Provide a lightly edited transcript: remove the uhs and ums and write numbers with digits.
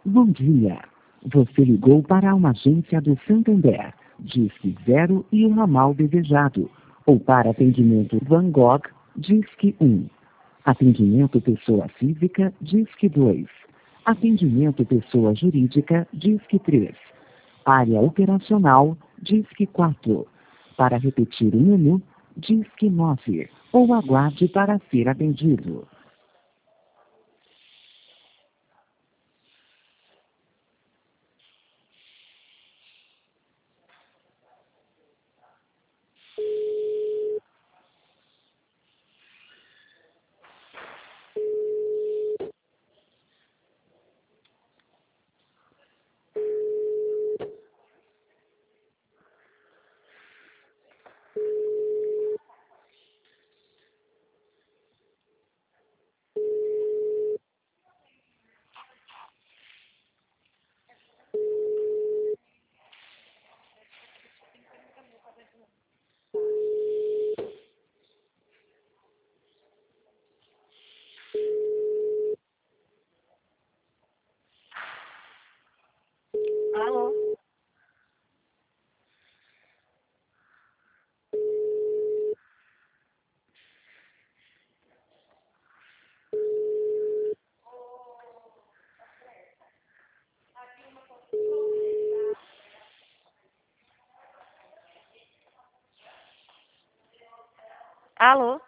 Bom dia. Você ligou para uma agência do Santander. Disque 0 e o ramal desejado. Ou para atendimento Van Gogh, Disque 1. Atendimento pessoa física, Disque 2. Atendimento pessoa jurídica, Disque 3. Área operacional, Disque 4. Para repetir o menu, Disque 9. Ou aguarde para ser atendido. Alô? Alô?